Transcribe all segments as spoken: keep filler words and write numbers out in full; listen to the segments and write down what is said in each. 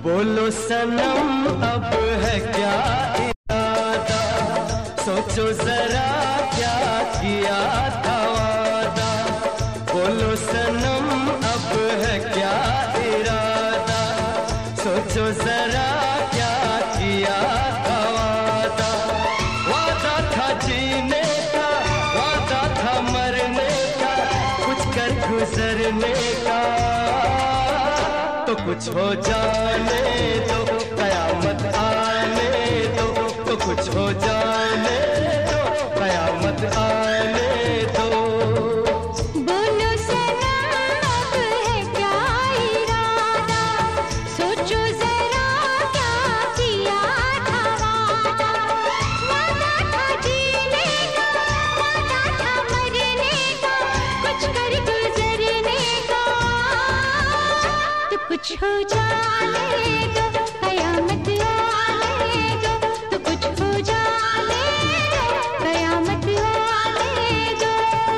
बोलो सनम अब है क्या इरादा, सोचो जरा क्या किया था वादा। बोलो सनम अब है क्या इरादा, सोचो जरा क्या किया था वादा। वादा था जीने का, वादा था मरने का, कुछ कर गुजरने का। तो कुछ हो जाने दो, कयामत आने दो। तो कुछ हो जाने दो, कयामत आने दो। बोलो सनम अब है क्या इरादा, सोचो जरा क्या किया था वादा। वादा था जीने का, वादा था मरने का, कुछ कर गुजरने का। तो कुछ हो जाने दो, कयामत आने दो। तो कुछ हो जाने दो, कयामत आने दो।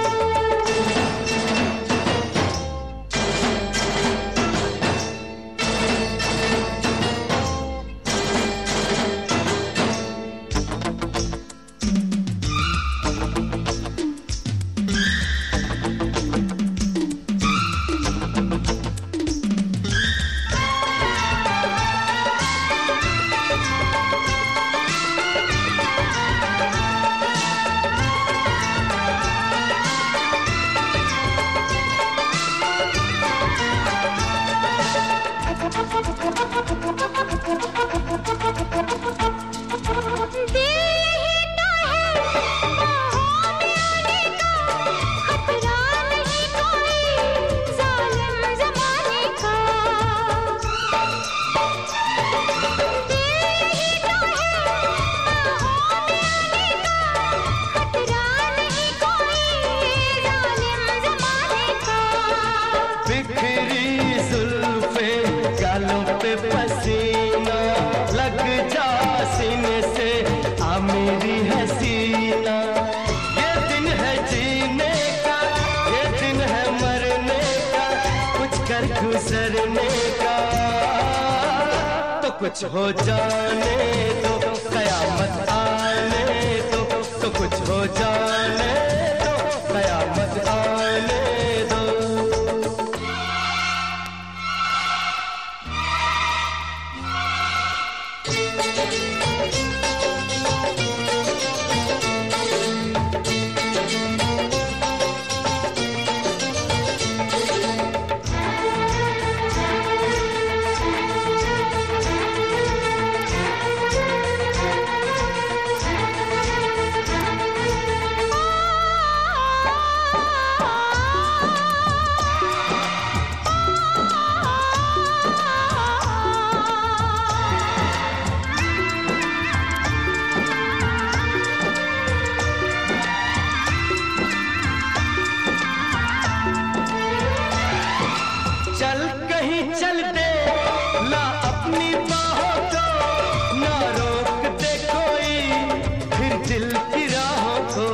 पसीना लग जा सीने से, आ मेरी हसीना। ये दिन है जीने का, ये दिन है मरने का, कुछ कर गुजरने का। तो कुछ हो जाने दो, कयामत आने दो। तो कुछ हो जाने दो, कयामत आने दो। चल कहीं चल दे ला अपनी बाहों को, ना रोक दे कोई फिर दिल की राहों को।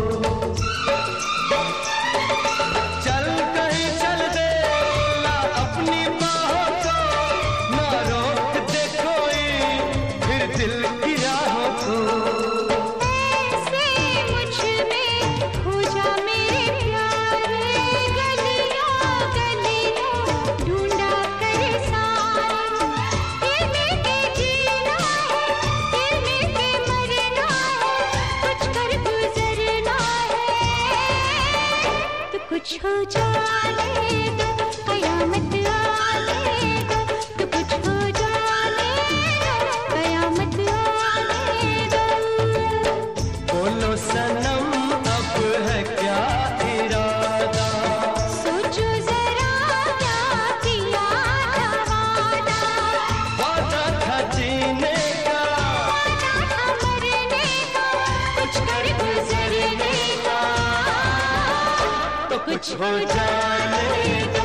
चल कहीं चल दे ला अपनी बाहों को, ना रोक दे कोई फिर दिल की राहों को। कुछ हो जाने दो, कयामत आने दो। तो कुछ हो जाने दो, कयामत आने दो। बोलो सनम अब है क्या इरादा, सोचो जरा क्या किया था वादा। वादा था जीने का, वादा था मरने का, कुछ कर गुजरने का। तो कुछ हो जाने दो।